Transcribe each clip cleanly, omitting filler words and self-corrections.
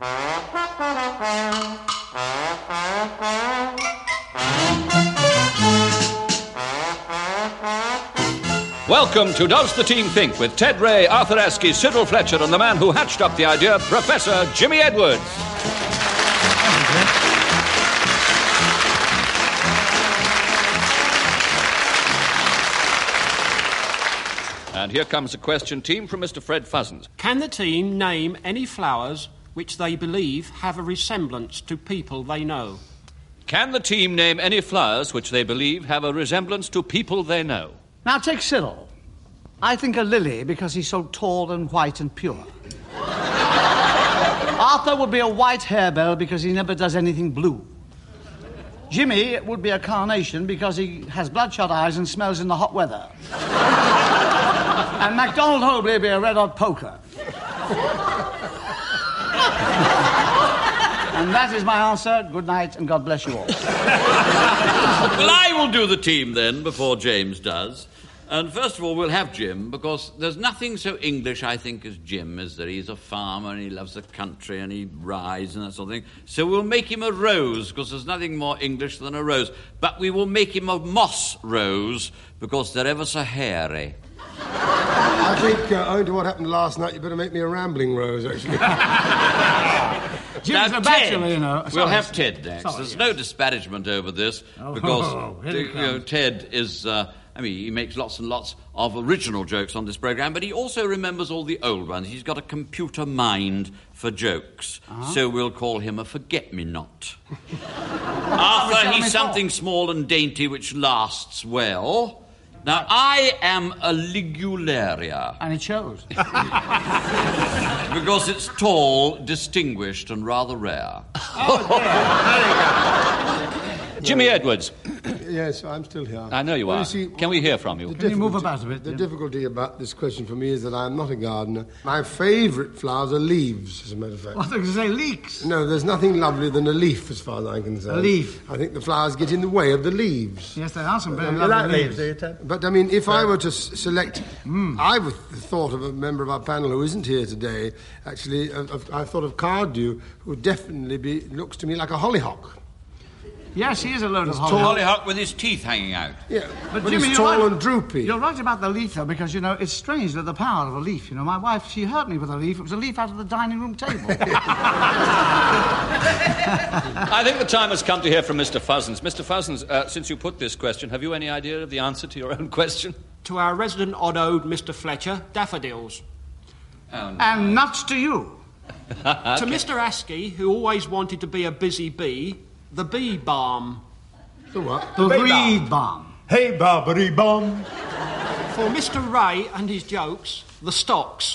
Welcome to Does the Team Think with Ted Ray, Arthur Askey, Cyril Fletcher, and the man who hatched up the idea, Professor Jimmy Edwards. And here comes a question, team, from Mr. Fred Fuzzens. Can the team name any flowers which they believe have a resemblance to people they know? Can the team name any flowers which they believe have a resemblance to people they know? Now take Cyril. I think a lily because he's so tall and white and pure. Arthur would be a white harebell because he never does anything blue. Jimmy would be a carnation because he has bloodshot eyes and smells in the hot weather. And MacDonald Hobley would be a red-hot poker. And that is my answer. Good night, and God bless you all. Well, I will do the team then, before James does. And first of all, we'll have Jim, because there's nothing so English, I think, as Jim, is that he's a farmer and he loves the country and he rides and that sort of thing. So we'll make him a rose, because there's nothing more English than a rose. But we will make him a moss rose, because they're ever so hairy. I think, owing to what happened last night, you better make me a rambling rose, actually. Jim's a bachelor, you know. We'll have Ted next. There's no disparagement over this, because Ted is... he makes lots and lots of original jokes on this programme, but he also remembers all the old ones. He's got a computer mind for jokes, so we'll call him a forget-me-not. Arthur, he's something small and dainty which lasts well. Now, I am a ligularia. And it shows. Because it's tall, distinguished, and rather rare. Jimmy Edwards. Yes, I'm still here. I know you are. Can we hear from you? Can you move about a bit? The difficulty about this question for me is that I'm not a gardener. My favourite flowers are leaves, as a matter of fact. I thought you say leeks. No, there's nothing lovelier than a leaf, as far as I'm concerned. A leaf. I think the flowers get in the way of the leaves. Yes, there are some very lovely leaves. Do you, Ted? But, if I were to select... I would thought of a member of our panel who isn't here today. Actually, I thought of Cardew, who definitely looks to me like a hollyhock. Yes, he is a load of Hollyhock with his teeth hanging out. Yeah, but Jimmy, he's tall and droopy. You're right about the leaf, though, because, it's strange that the power of a leaf. My wife, she hurt me with a leaf. It was a leaf out of the dining room table. I think the time has come to hear from Mr. Fuzzens. Mr. Fuzzens, since you put this question, have you any idea of the answer to your own question? To our resident odd-ode, Mr. Fletcher, daffodils. Oh, no. And nuts to you. Okay. To Mr. Askey, who always wanted to be a busy bee, the bee balm. The what? The reed balm. Hey, Barbary bomb. For Mr. Ray and his jokes, the stocks.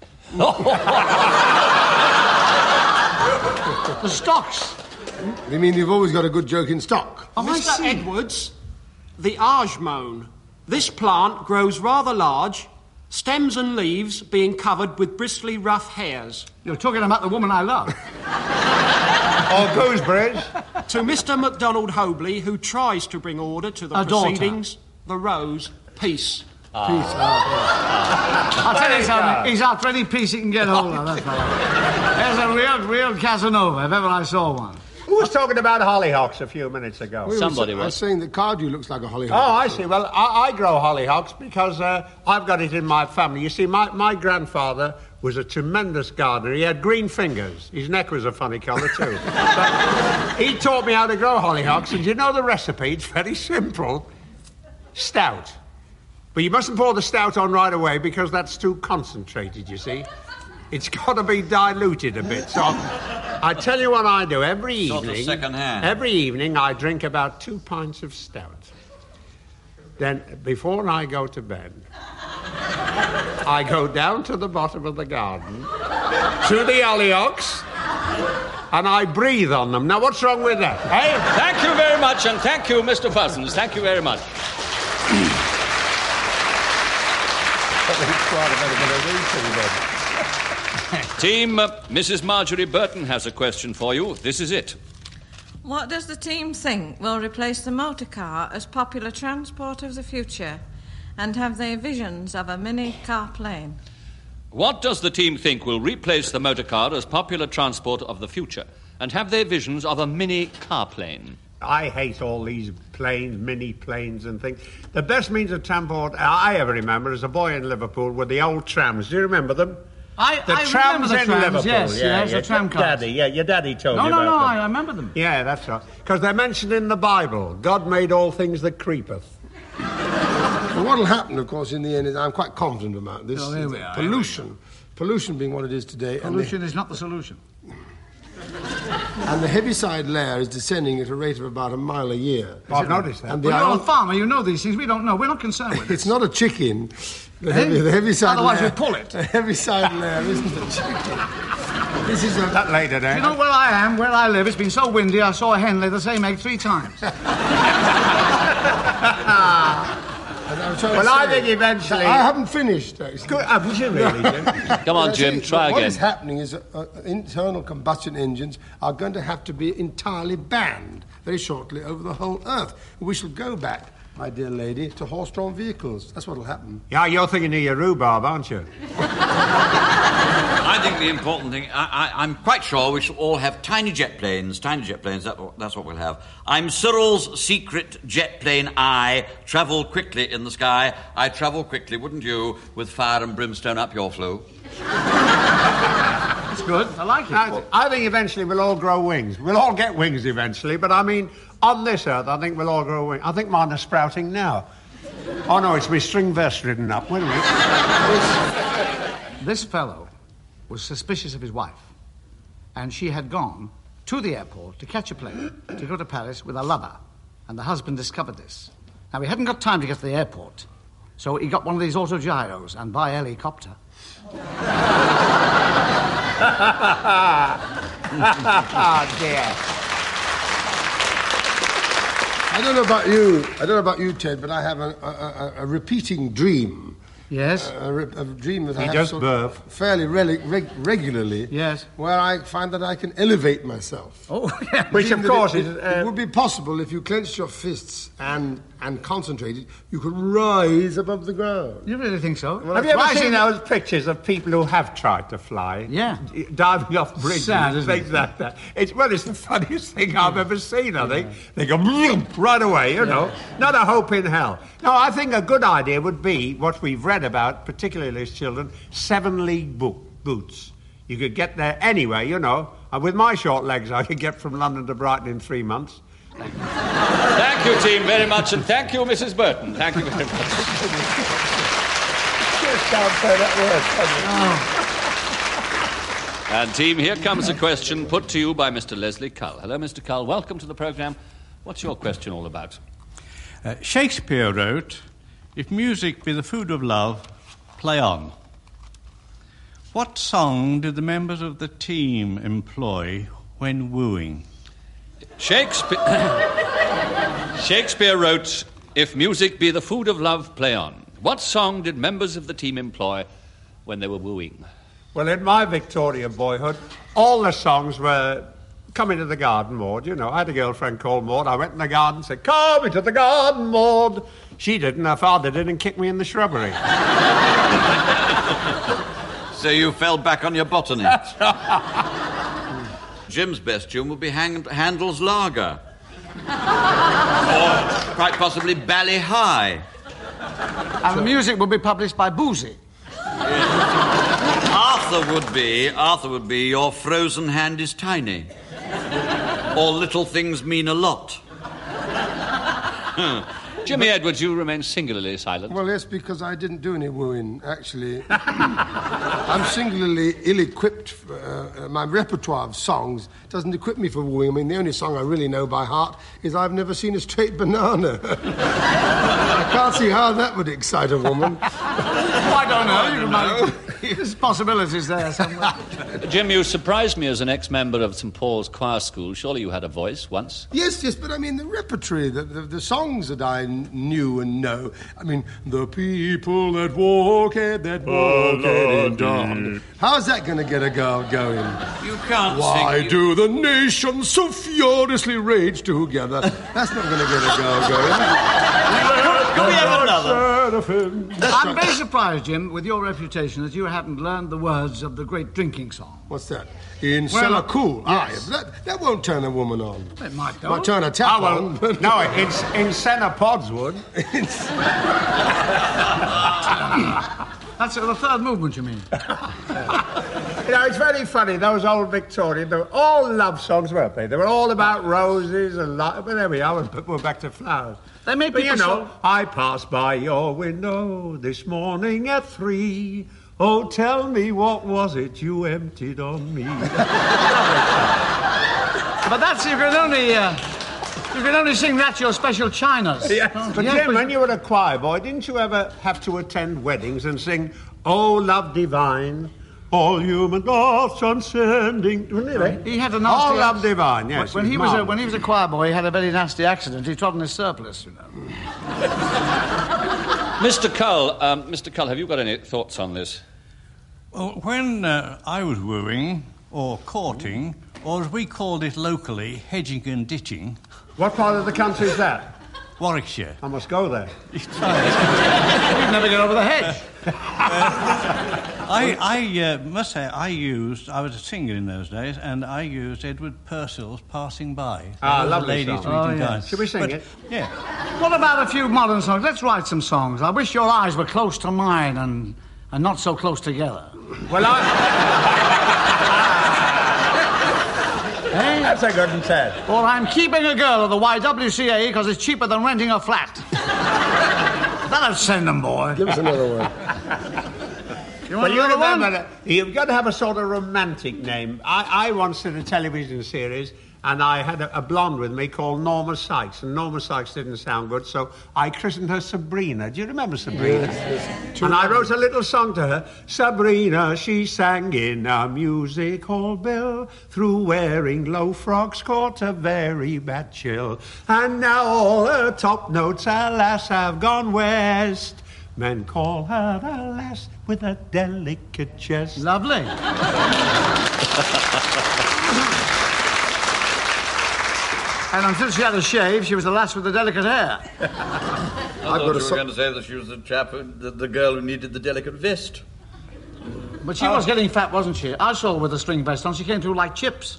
The stocks. You mean you've always got a good joke in stock? Oh, Mr. Edwards, the argemone. This plant grows rather large, stems and leaves being covered with bristly rough hairs. You're talking about the woman I love. Or gooseberries. To Mr. MacDonald Hobley, who tries to bring order to the proceedings, the rose, peace. Peace. I'll tell you something. He's after any peace he can get hold of, that fellow. There's a real Casanova, if ever I saw one. Who was talking about hollyhocks a few minutes ago? Somebody I was saying that Cardew looks like a hollyhock. Oh, I see. Well, I grow hollyhocks because I've got it in my family. You see, my grandfather was a tremendous gardener. He had green fingers. His neck was a funny colour, too. But he taught me how to grow hollyhocks, and you know the recipe? It's very simple. Stout. But you mustn't pour the stout on right away because that's too concentrated, you see. It's got to be diluted a bit. So I tell you what I do every evening. Sort of second hand. Every evening I drink about 2 pints of stout. Then, before I go to bed, I go down to the bottom of the garden, to the hollyhocks, and I breathe on them. Now, what's wrong with that, eh? Thank you very much, and thank you, Mr. Fuzzens. Thank you very much. Team, Mrs. Marjorie Burton has a question for you. This is it. What does the team think will replace the motor car as popular transport of the future? And have they visions of a mini car plane? What does the team think will replace the motor car as popular transport of the future? And have they visions of a mini car plane? I hate all these planes, mini planes and things. The best means of transport I ever remember as a boy in Liverpool were the old trams. Do you remember them? I trams remember the in trams, Liverpool. yes, the tram cars. Daddy, your daddy told you about them. No, I remember them. Yeah, that's right. Because they're mentioned in the Bible. God made all things that creepeth. Well, what will happen, of course, in the end is I'm quite confident about this. Oh, here we are. Pollution being what it is today. Pollution is not the solution. And the heaviside layer is descending at a rate of about a mile a year. I've noticed that. And Well, you're a farmer, you know these things. We don't know. We're not concerned with it. It's not a chicken. The heaviside Otherwise layer. we pull it. The heaviside layer isn't a chicken. This is a... That later, then. You know where I am, where I live, it's been so windy I saw a hen lay the same egg 3 times. Well, I think eventually... I haven't finished, actually. Good, haven't you really, Jim? Come on, Jim, try What again. is happening is internal combustion engines are going to have to be entirely banned very shortly over the whole earth. We shall go back, my dear lady, to horse-drawn vehicles. That's what will happen. Yeah, you're thinking of your rhubarb, aren't you? I think the important thing, I'm quite sure we shall all have tiny jet planes, that's what we'll have. I'm Cyril's secret jet plane. I travel quickly in the sky. I travel quickly, wouldn't you, with fire and brimstone up your flue? It's good. I like it. I think eventually we'll all grow wings. We'll all get wings eventually, but I mean, on this earth, I think we'll all grow wings. I think mine are sprouting now. Oh, no, it's my string vest ridden up. Wait a minute. This fellow was suspicious of his wife, and she had gone to the airport to catch a plane to go to Paris with a lover, and the husband discovered this. Now, he hadn't got time to get to the airport, so he got one of these autogyros and by helicopter. Oh, dear. I don't know about you, Ted, but I have a repeating dream. Yes? A dream that I have does sort of fairly regularly. Yes. Where I find that I can elevate myself. Oh, yeah. Which, of course, it would be possible if you clenched your fists and concentrated, you could rise above the ground. You really think so? Have you ever seen those pictures of people who have tried to fly? Yeah. Diving off bridges Sad, and isn't things it? like that. It's the funniest thing I've ever seen, I think. They go right away, you know. Not a hope in hell. No, I think a good idea would be what we've read about, particularly as children, 7-league boots. You could get there anyway, you know. And with my short legs, I could get from London to Brighton in 3 months. Thank you, team, very much, and thank you, Mrs. Burton. Thank you very much. Just can't say that word. And team, here comes a question put to you by Mr. Leslie Cull. Hello, Mr. Cull. Welcome to the programme. What's your question all about? Shakespeare wrote, "If music be the food of love, play on." What song did the members of the team employ when wooing? Shakespeare wrote, "If music be the food of love, play on." What song did members of the team employ when they were wooing? Well, in my Victorian boyhood, all the songs were "Come into the garden, Maud." You know, I had a girlfriend called Maud. I went in the garden and said, "Come into the garden, Maud." She didn't, her father did, and kicked me in the shrubbery. So you fell back on your botany. Jim's best tune would be Handel's Lager. Or quite possibly Bally High. And the music will be published by Boozy. Arthur would be Your Frozen Hand is Tiny. Or Little Things Mean a Lot. Jimmy Edwards, you remain singularly silent. Well, yes, because I didn't do any wooing, actually. I'm singularly ill-equipped. My repertoire of songs doesn't equip me for wooing. I mean, the only song I really know by heart is I've Never Seen a Straight Banana. I can't see how that would excite a woman. I don't know. There's possibilities there somewhere. Jim, you surprised me as an ex-member of St. Paul's Choir School. Surely you had a voice once? Yes, but I mean the repertory, the songs that I knew and know. I mean, the people that walk in dawn. How's that going to get a girl going? You can't Why sing. do the nations so furiously rage together? That's not going to get a girl going. Can we have another? heard of him. I'm very surprised, Jim, with your reputation, that you haven't learned the words of the great drinking song. What's that? In cellar cool. Yes. That won't turn a woman on. It might do. Might turn a tap on. No, in Senna Pods would. That's the third movement, you mean? It's very funny. Those old Victorian, they were all love songs, weren't they? They were all about roses and love. But there we are. We're back to flowers. They made But people you know, I passed by your window this morning at 3. Oh, tell me, what was it you emptied on me? But that's you can only sing that to your special chinas. Yeah. But Jim, when you were a choir boy, didn't you ever have to attend weddings and sing, "Oh, love divine, all human thoughts transcending"? He had a nasty. "Oh, love divine." Yes. When he was a choir boy, he had a very nasty accident. He trod on his surplice, you know. Mr. Cull, have you got any thoughts on this? Well, when I was wooing, or courting, or as we called it locally, hedging and ditching... What part of the country is that? Warwickshire. I must go there. You'd never get over the hedge. I must say, I was a singer in those days, and I used Edward Purcell's Passing By. Lovely Ladies song. Reading Time. Should we sing it? Yeah. What about a few modern songs? Let's write some songs. I wish your eyes were close to mine and not so close together. Well, That's a good one, Ted. Or I'm keeping a girl at the YWCA because it's cheaper than renting a flat. That'll send them, boy. Give us another one. You want another one? You've got to have a sort of romantic name. I once did a television series, and I had a blonde with me called Norma Sykes, and Norma Sykes didn't sound good, so I christened her Sabrina. Do you remember Sabrina? Yes. And I wrote a little song to her. Sabrina, she sang in a music hall bill, through wearing low frocks caught a very bad chill. And now all her top notes, alas, have gone west. Men call her the lass with a delicate chest. Lovely. And until she had a shave, she was the lass with the delicate hair. I thought you were going to say that she was the the girl who needed the delicate vest. But she was getting fat, wasn't she? I saw her with a string vest on. She came through like chips.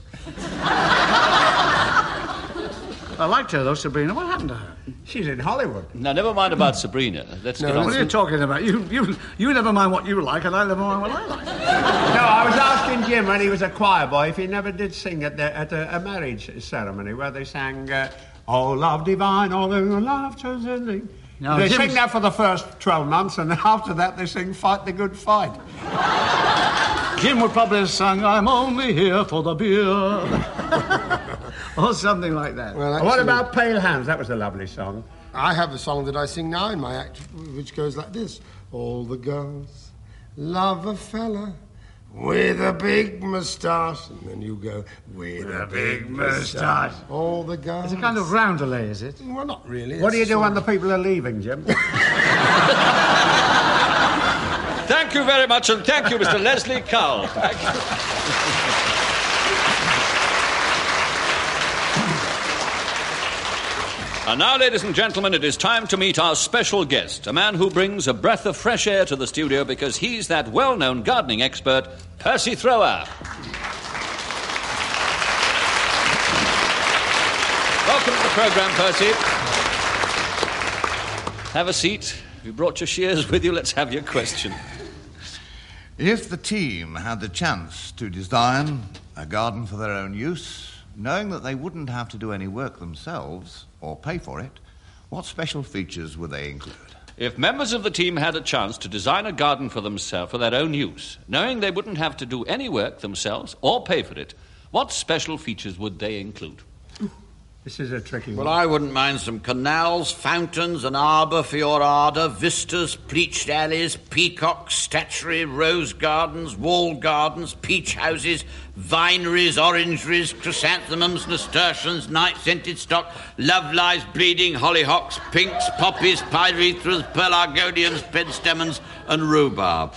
I liked her, though, Sabrina. What happened to her? She's in Hollywood. Now, never mind about Sabrina. Let's get on. What are you talking about? You never mind what you like, and I never mind what I like. No, I was asking Jim when he was a choir boy if he never did sing at a marriage ceremony where they sang, "Oh, love divine, all your love transcending." No, they Jim's... sing that for the first 12 months, and after that they sing "Fight the Good Fight." Jim would probably have sung, "I'm only here for the beer." Or something like that. Well, actually, what about Pale Hands? That was a lovely song. I have a song that I sing now in my act, which goes like this. All the girls love a fella with a big moustache. And then you go, with a big moustache. All the girls... It's a kind of roundelay, is it? Well, not really. What do you do when the people are leaving, Jim? Thank you very much, and thank you, Mr. Leslie Cull. Thank you. And now, ladies and gentlemen, it is time to meet our special guest, a man who brings a breath of fresh air to the studio because he's that well-known gardening expert, Percy Thrower. Welcome to the programme, Percy. Have a seat. If you brought your shears with you, let's have your question. If the team had the chance to design a garden for their own use, knowing that they wouldn't have to do any work themselves or pay for it, what special features would they include? If members of the team had a chance to design a garden for themselves for their own use, knowing they wouldn't have to do any work themselves or pay for it, what special features would they include? This is a tricky one. Well, I wouldn't mind some canals, fountains, an arbour for your ardour, vistas, pleached alleys, peacocks, statuary, rose gardens, wall gardens, peach houses, vineries, orangeries, chrysanthemums, nasturtiums, night-scented stock, love lies, bleeding, hollyhocks, pinks, poppies, pyrethras, pelargoniums, penstemons, and rhubarb.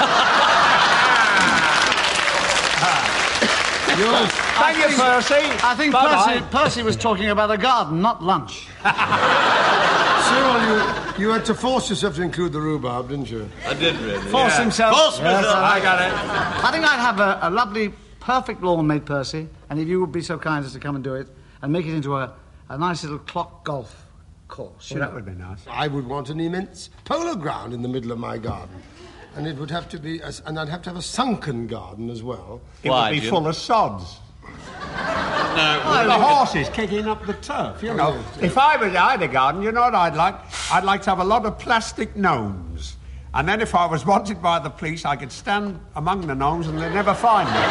Thank you, Percy. I think Percy was talking about a garden, not lunch. You had to force yourself to include the rhubarb, didn't you? I did, really. Force himself. Force myself. I got it. I think I'd have a lovely, perfect lawn made, Percy, and if you would be so kind as to come and do it and make it into a nice little clock golf course. Well, that would be nice. I would want an immense polo ground in the middle of my garden. And it would have to be... and I'd have to have a sunken garden as well. It Why, would be Jim? full of sods. No. The horses kicking up the turf, you know. If I had a garden, you know what I'd like? I'd like to have a lot of plastic gnomes. And then if I was wanted by the police, I could stand among the gnomes and they'd never find me.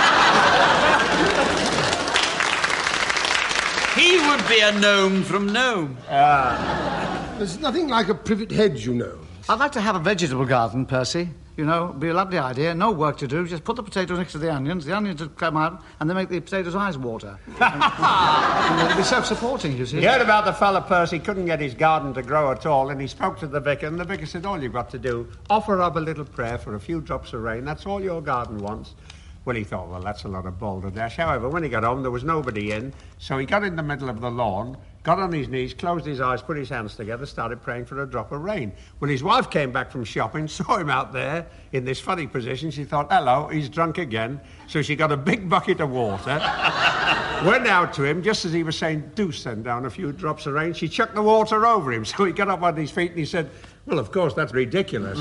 He would be a gnome from Nome. There's nothing like a privet hedge, you know. I'd like to have a vegetable garden, Percy. You know, it'd be a lovely idea. No work to do. Just put the potatoes next to the onions would come out, and they make the potatoes' eyes water. and they'd be self-supporting, you see. You heard about the fella, Percy, couldn't get his garden to grow at all, and he spoke to the vicar, and the vicar said, all you've got to do, offer up a little prayer for a few drops of rain. That's all your garden wants. Well, he thought, well, that's a lot of balderdash. However, when he got home, there was nobody in, so he got in the middle of the lawn, got on his knees, closed his eyes, put his hands together, started praying for a drop of rain. When his wife came back from shopping, saw him out there in this funny position, she thought, hello, he's drunk again. So she got a big bucket of water, went out to him, just as he was saying, do send down a few drops of rain. She chucked the water over him. So he got up on his feet and he said, well, of course, that's ridiculous.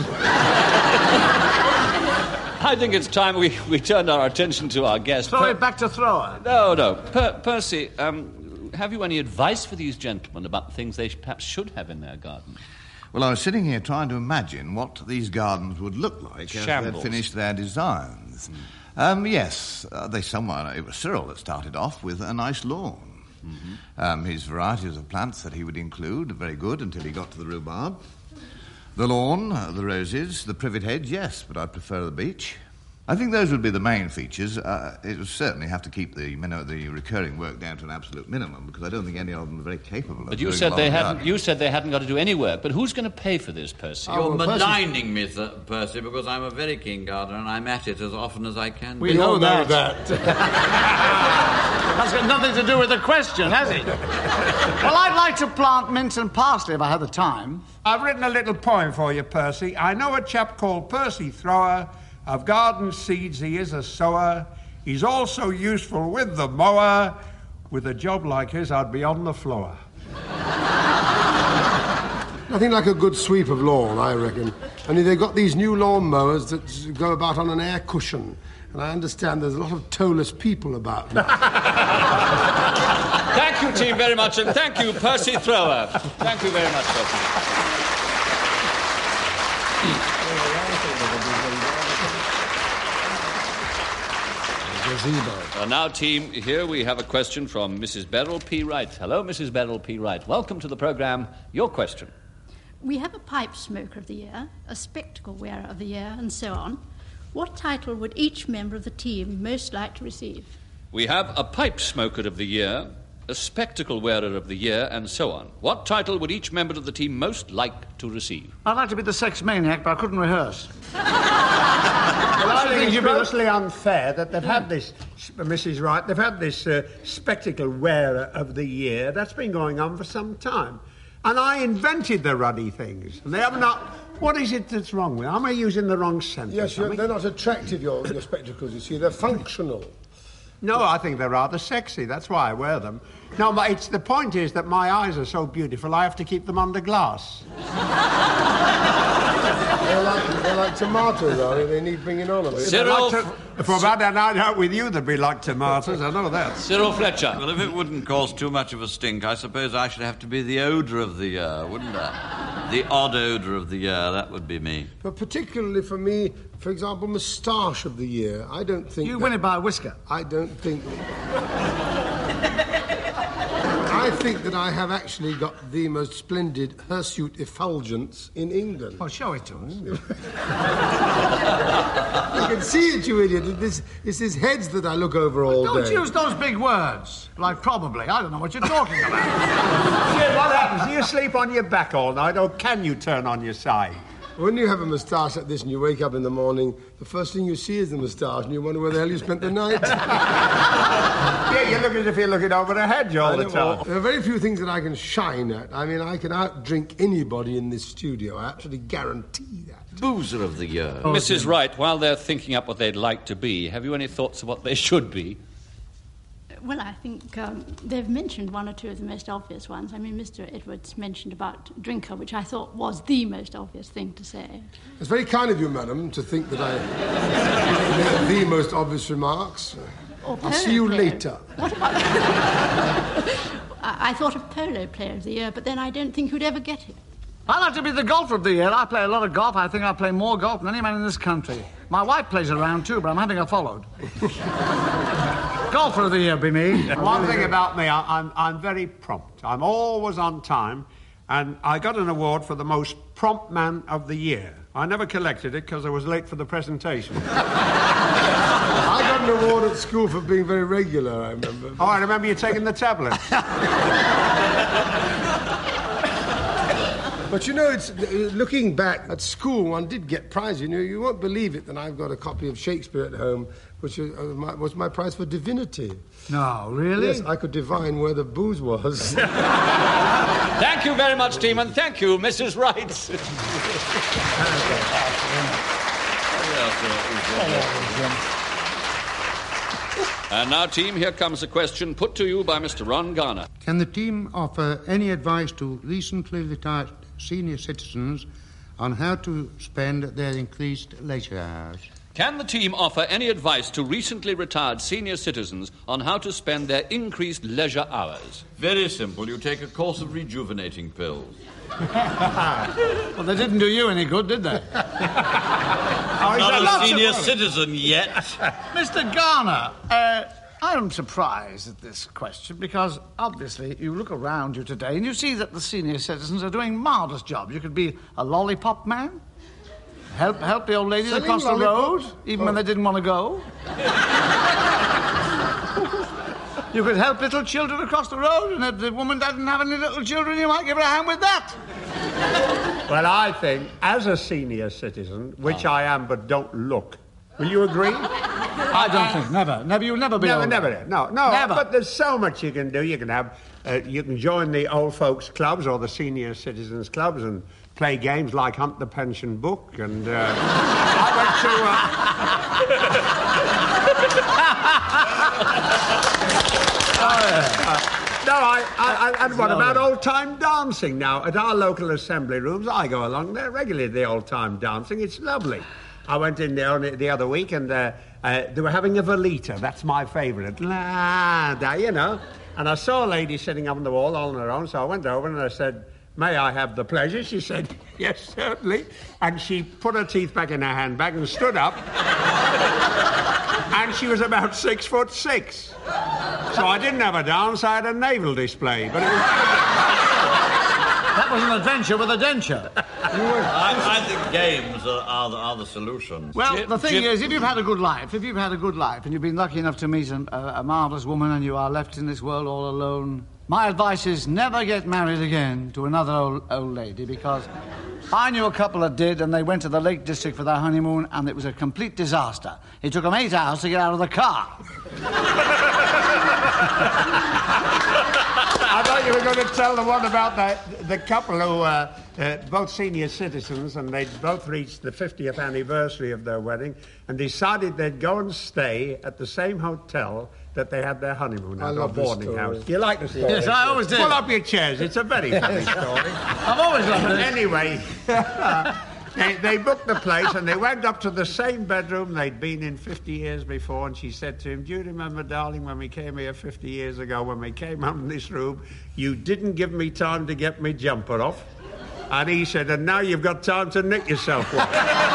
I think it's time we turned our attention to our guest. Throw it back to Thrower. No. Percy, have you any advice for these gentlemen about things they perhaps should have in their garden? Well, I was sitting here trying to imagine what these gardens would look like as they'd finished their designs. Yes, it was Cyril that started off with a nice lawn. Mm-hmm. His varieties of plants that he would include are very good until he got to the rhubarb. The lawn, the roses, the privet hedge, yes, but I prefer the beech. I think those would be the main features. It would certainly have to keep the recurring work down to an absolute minimum, because I don't think any of them are very capable of But doing a lot of gardening. you said they hadn't got to do any work. But who's going to pay for this, Percy? You're maligning me, Percy, because I'm a very keen gardener and I'm at it as often as I can. We all know that. That's got nothing to do with the question, has it? Well, I'd like to plant mint and parsley if I had the time. I've written a little poem for you, Percy. I know a chap called Percy Thrower. Of garden seeds he is a sower. He's also useful with the mower. With a job like his, I'd be on the floor. Nothing like a good sweep of lawn, I reckon. Only they've got these new lawn mowers that go about on an air cushion. And I understand there's a lot of toeless people about now. Thank you, team, very much, and thank you, Percy Thrower. Thank you very much, Percy. Now, team, here we have a question from Mrs. Beryl P. Wright. Hello, Mrs. Beryl P. Wright. Welcome to the programme. Your question. We have a pipe smoker of the year, a spectacle wearer of the year, and so on. What title would each member of the team most like to receive? We have a pipe smoker of the year, a spectacle wearer of the year, and so on. What title would each member of the team most like to receive? I'd like to be the sex maniac, but I couldn't rehearse. Well, I think it's grossly unfair that they've had this, Mrs. Wright, they've had this spectacle wearer of the year. That's been going on for some time. And I invented the ruddy things. And they have not... What is it that's wrong with them? Am I using the wrong sentence? Yes, they're not attractive, your spectacles, you see. They're functional. No, I think they're rather sexy. That's why I wear them. No, the point is that my eyes are so beautiful, I have to keep them under glass. They're like tomatoes, are they? They need bringing on a bit. Cyril... If I've had a night out with you, they'd be like tomatoes, I know that. Cyril Fletcher. Well, if it wouldn't cause too much of a stink, I suppose I should have to be the odour of the year, wouldn't I? The odd odour of the year, that would be me. But particularly for me, for example, moustache of the year, I don't think... You win it by a whisker. I don't think... I think that I have actually got the most splendid hirsute effulgence in England. Well, show it to us. You can see it, you idiot. It's his heads that I look over all day. Don't use those big words. Like probably. I don't know what you're talking about. Yeah, what happens? Do you sleep on your back all night, or can you turn on your side? When you have a moustache like this and you wake up in the morning, the first thing you see is the moustache and you wonder where the hell you spent the night. Yeah, You look as if you're looking over a hedge all the time. There are very few things that I can shine at. I mean, I can outdrink anybody in this studio. I absolutely guarantee that. Boozer of the year. Mrs. Wright, while they're thinking up what they'd like to be, have you any thoughts of what they should be? Well, I think they've mentioned one or two of the most obvious ones. I mean, Mr. Edwards mentioned about drinker, which I thought was the most obvious thing to say. It's very kind of you, madam, to think that I made the most obvious remarks. I'll see you later. What about... I thought of polo player of the year, but then I don't think you'd ever get it. I'd like to be the golfer of the year. I play a lot of golf. I think I play more golf than any man in this country. My wife plays around too, but I'm having her followed. Golfer of the year be me. One thing about me, I'm very prompt. I'm always on time, and I got an award for the most prompt man of the year. I never collected it because I was late for the presentation. I got an award at school for being very regular, I remember. Oh, I remember you taking the tablet. But you know, it's looking back at school, one did get prizes. You know, you won't believe it that I've got a copy of Shakespeare at home, which was my prize for divinity. No, really? Yes, I could divine where the booze was. Thank you very much, team, and thank you, Mrs. Wright. And now, team, here comes a question put to you by Mr. Ron Garner. Can the team offer any advice to recently retired senior citizens on how to spend their increased leisure hours? Can the team offer any advice to recently retired senior citizens on how to spend their increased leisure hours? Very simple. You take a course of rejuvenating pills. Well, they didn't do you any good, did they? I'm not a senior citizen yet. Mr. Garner, I'm surprised at this question because, obviously, you look around you today and you see that the senior citizens are doing marvellous jobs. You could be a lollipop man, help the old ladies across the road, even when they didn't want to go. You could help little children across the road, and if the woman doesn't have any little children, you might give her a hand with that. Well, I think, as a senior citizen, which I am but don't look, will you agree? I don't think. Never. You'll never be No, old. never. No. Never. But there's so much you can do. You can have, you can join the old folks' clubs or the senior citizens' clubs and play games like Hunt the Pension Book. And I went to. And what about old-time dancing now? At our local assembly rooms, I go along there regularly, the old-time dancing. It's lovely. I went in there the other week, and they were having a Velita. That's my favourite. You know. And I saw a lady sitting up on the wall all on her own, so I went over and I said, "May I have the pleasure?" She said, "Yes, certainly." And she put her teeth back in her handbag and stood up. And she was about 6'6". So I didn't have a dance, I had a naval display. But it was... That was an adventure with a denture. I think games are the solution. Well, the thing is, if you've had a good life, and you've been lucky enough to meet a marvellous woman and you are left in this world all alone, my advice is never get married again to another old lady, because I knew a couple that did, and they went to the Lake District for their honeymoon, and it was a complete disaster. It took them 8 hours to get out of the car. I thought you were going to tell the one about the couple who both senior citizens, and they'd both reached the 50th anniversary of their wedding and decided they'd go and stay at the same hotel that they had their honeymoon at, a boarding house. Do you like the story? Yes, I always did. Pull up your chairs. It's a very funny story. I've always loved it. Anyway, they booked the place and they went up to the same bedroom they'd been in 50 years before, and she said to him, "Do you remember, darling, when we came here 50 years ago, when we came up in this room, you didn't give me time to get my jumper off?" And he said, "And now you've got time to nick yourself one."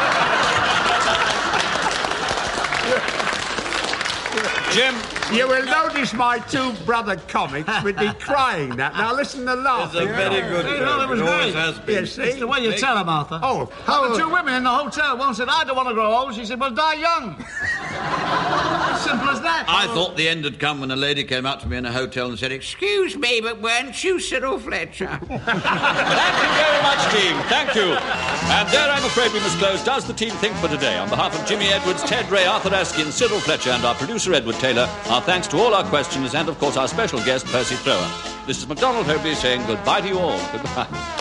Jim, you will notice my two brother comics with me crying that. Now listen to laugh. It's a very good joke. It was always great. has been. You see? It's the way you tell her, Martha. Oh, The two women in the hotel, one said, "I don't want to grow old." She said, "Well, die young." simple as that. I thought the end had come when a lady came up to me in a hotel and said, "Excuse me, but weren't you Cyril Fletcher?" Thank you very much, team. Thank you. And there, I'm afraid we must close Does the Team Think for today. On behalf of Jimmy Edwards, Ted Ray, Arthur Askin, Cyril Fletcher, and our producer, Edward Taylor, our thanks to all our questioners and, of course, our special guest, Percy Thrower. This is MacDonald Hoby saying goodbye to you all. Goodbye.